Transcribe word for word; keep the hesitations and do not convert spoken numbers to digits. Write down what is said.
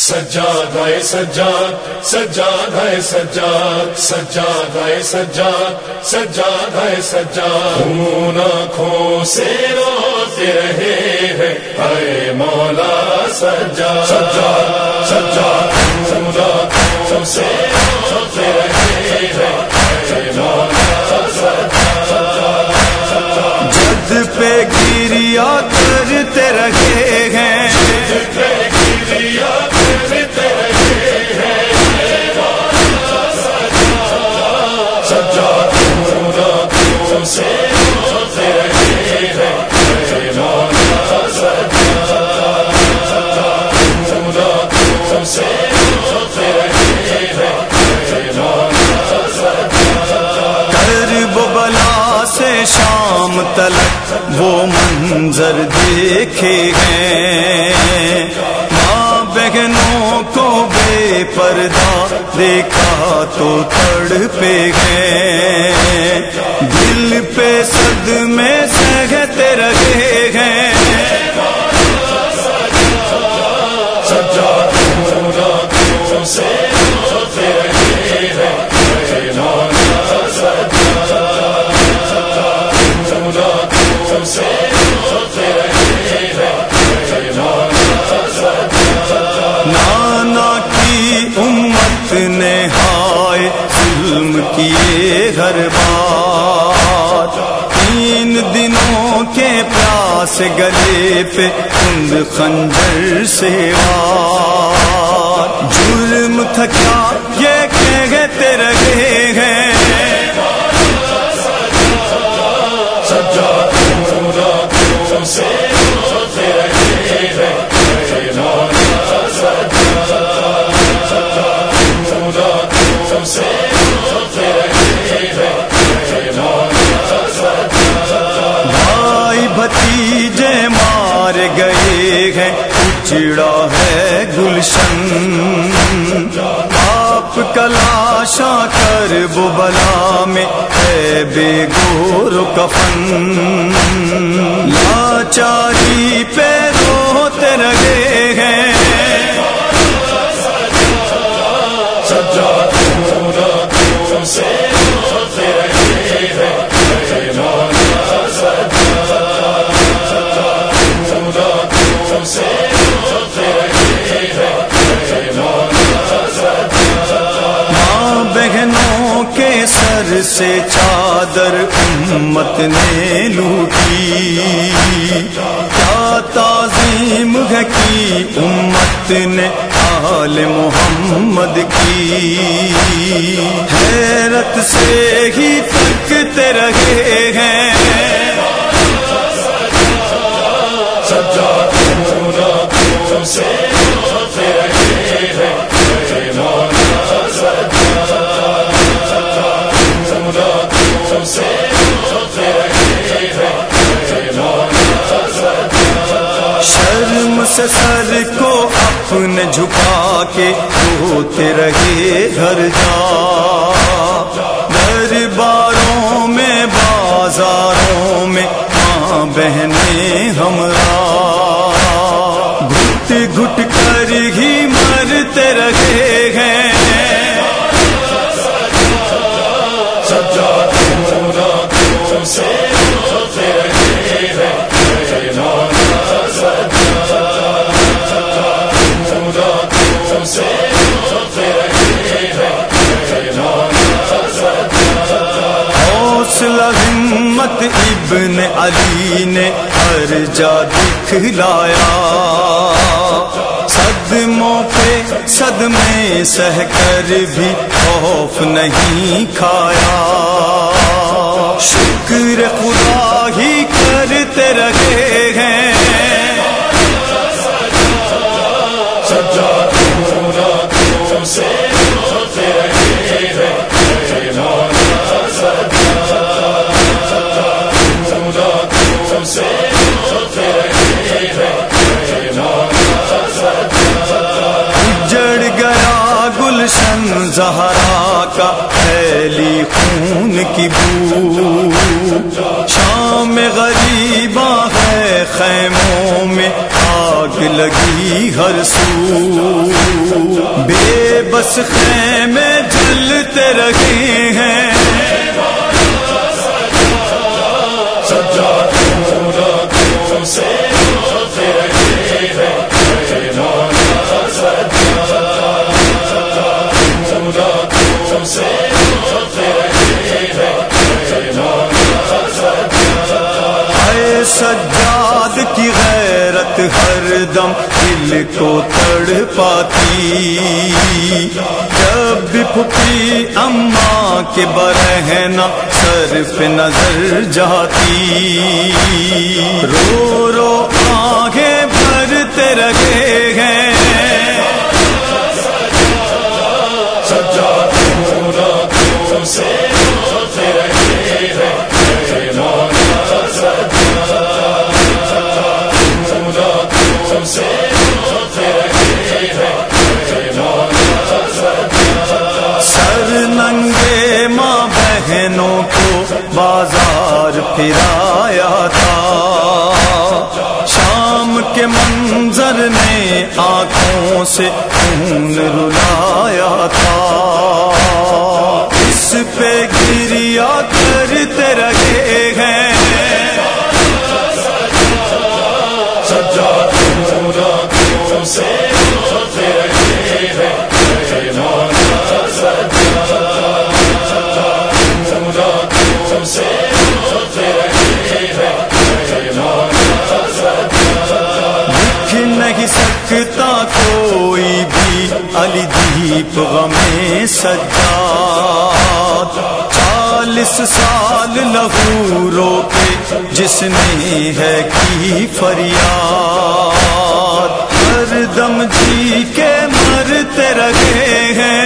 سجاد ہے سجاد سجاد ہے سجاد سجاد ہے سجاد سجاد ہے سجاد خون آنکھوں سے روتے رہے ہیں اے مولا سجاد سجاد سجاد خون آنکھوں سے روتے رہے ہیں اے مولا سجاد جد پہ گریا کرتے رہے ہیں جد پہ گریا کرتے رہے ہیں سجاد خون آنکھوں سے روتے رہے ہیں اے مولا سجاد خون آنکھوں سے روتے رہے ہیں اے مولا سجاد کرب و بلا سے شام تلک وہ منظر دیکھے ہیں، ماں بہنوں کو بے پردہ دیکھا تو تڑپے گئے، دل پہ صدمے سہتے رہے ہیں سجاد خون آنکھوں سے روتے رہے ہیں اے مولا سجاد خون آنکھوں سے روتے رہے ہیں اے مولا سجاد نانا کی امت نے ہائے ظلم کیے ہر بار، تین دنوں کے پیاس گلے پہ کند خنجر سے وار، جرم تھا کیا یہ کہتے رہے ہیں سجاد خون آنکھوں سے روتے رہے ہیں اے مولا سجاد خون آنکھوں سے روتے رہے ہیں اے مولا سجاد بھائی بھتیجے مار گئے ہیں، اجڑا ہے گلشن، آپ کا لاشا کرب و بلا میں ہے بے گور و کفن، لاچاری پہ روتے رہے ہیں سجاد خون آنکھوں سے روتے رہے ہیں اے مولا سجاد خون آنکھوں سے روتے رہے ہیں اے مولا سجاد ماں بہنوں کے سر سے چادر امت نے لوٹی، کیا تعظیم ہے کی امت نے آل محمد کی، حیرت سے ہی تکتے رہے ہیں سجاد خون آنکھوں سے روتے رہے ہیں اے مولا سجاد خون آنکھوں سے روتے رہے ہیں اے مولا سجاد شرم سے سر کو اپنے جھکا کے روتے رہے گھر جا، درباروں میں بازاروں میں ماں بہنیں ہمراہ، گھٹ گھٹ کر ہی مرتے رہے ہیں سجاد خون آنکھوں سے روتے رہے ہیں اے مولا سجاد خون آنکھوں سے روتے رہے ہیں اے مولا سجاد حوصلہ ہمت ابن علی نے ہر جا دکھلایا، صدموں پہ صدمے سہ کر بھی خوف نہیں کھایا، شکر خدا ہی کرتے رہے ہیں سجاد خون آنکھوں سے روتے رہے ہیں اے مولا سجاد خون آنکھوں سے روتے رہے ہیں اے مولا سجاد اجڑ گیا گلشن زہرا کا پھیلی خون کی بو، شام غریباں ہے خیموں میں آگ لگی ہر سو، بے بس خیمے جلتے رہے ہیں، اے سجاد کی غیرت ہر دم دل کو تڑ پاتی، جب بھی پھپھی اماں کے برہنہ سر پہ نظر جاتی، رو رو آنکھیں بھرتے رہے ہیں، بازار پھرایا تھا، شام کے منظر نے آنکھوں سے خون رلایا تھا، اس پہ گریا کرتے رہے ہیں، سکتا کوئی بھی علی دیپ غمِ سجاد، چالیس سال لہو رو کے جس نے ہے کی فریاد، ہر دم جی کے مرتے رہے ہیں،